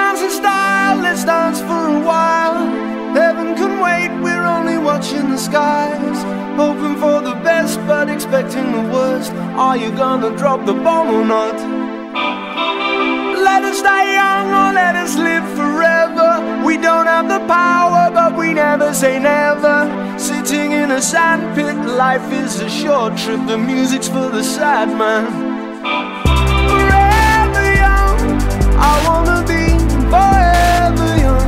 dance in style, let's dance for a while. Heaven can wait, we're only watching the skies. Hoping for the best, but expecting the worst. Are you gonna drop the bomb or not? Let us die young or let us live forever. We don't have the power, but we never say never. Sitting in a sandpit, life is a short trip. The music's for the sad man. Forever young, I wanna be forever young.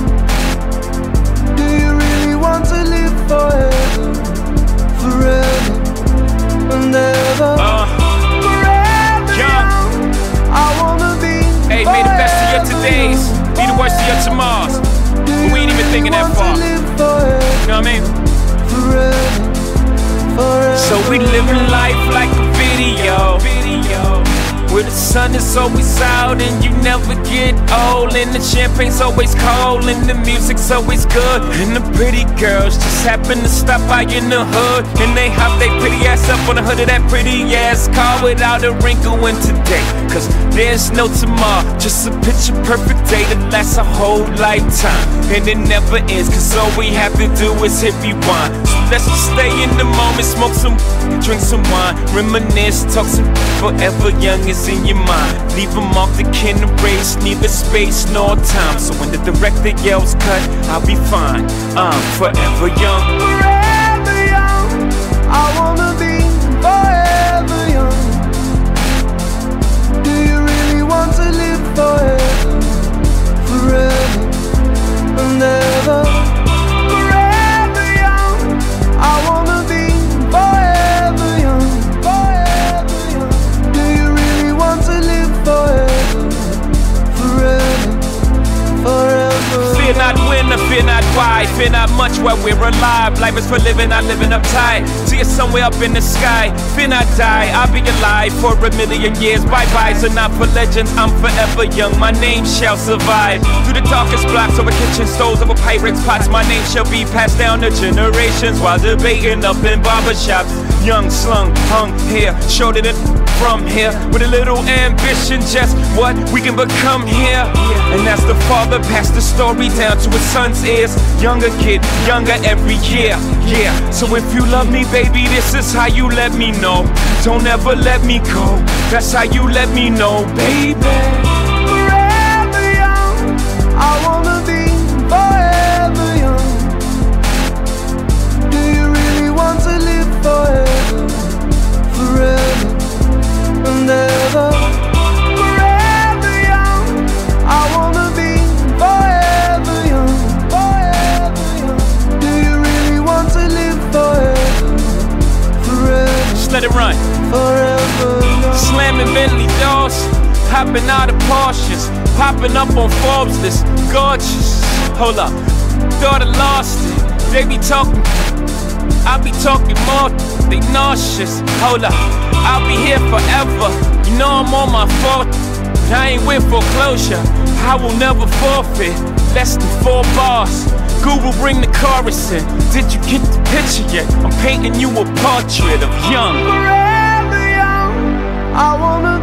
Do you really want to live forever? Forever and ever. Forever young, I wanna be. Hey, may the best of your todays be the worst of your tomorrows. But we ain't even thinking that far. You know what I mean? Forever, forever. So we living life like a video, where the sun is always out and you never get old, and the champagne's always cold and the music's always good, and the pretty girls just happen to stop by in the hood, and they hop they pretty ass up on the hood of that pretty ass car without a wrinkle in today. Cause there's no tomorrow, just a picture perfect day that lasts a whole lifetime, and it never ends, cause all we have to do is hit rewind. So let's just stay in the moment, smoke some, drink some wine, reminisce, talk some. Forever young is in your mind. Leave them off the can erase, neither space nor time. So when the director yells cut, I'll be fine. I'm forever young. Forever young, I wanna be forever young. Do you really want to live forever? Forever and ever. Forever young, I wanna be forever young. Forever young. Do you really want to live forever? Forever, forever. Fear not when or fear not why. Fear not much while we're alive. Life is for living, not living uptight. See you somewhere up in the sky. Fear not die, I'll be alive for a million years. Bye-bye, so not for legends, I'm forever young. My name shall survive. Through the darkest blocks, over kitchen stoves, over Pyrex pots. My name shall be passed down to generations while debating up in barbershops. Young, slung, hung here, shorter than from here, with a little ambition, just what we can become here. And as the father passed the story down to his son's ears, younger kid, younger every year. Yeah, so if you love me, baby, this is how you let me know. Don't ever let me go, that's how you let me know, baby. Forever young, I wanna be forever young. Do you really want to live forever? Forever and ever. Forever young, I wanna be forever young. Forever young. Do you really want to live forever? Forever. Just let it run. Forever young. Slamming Bentley doors, hopping out of Porsches, popping up on Forbes list, gorgeous. Hold up, thought I lost it. They be talking, I be talking more. They nauseous. Hold up, I'll be here forever. You know I'm on my fourth, but I ain't with foreclosure. I will never forfeit. Less than 4 bars. Google, bring the chorus in. Did you get the picture yet? I'm painting you a portrait of young. Forever young, I wanna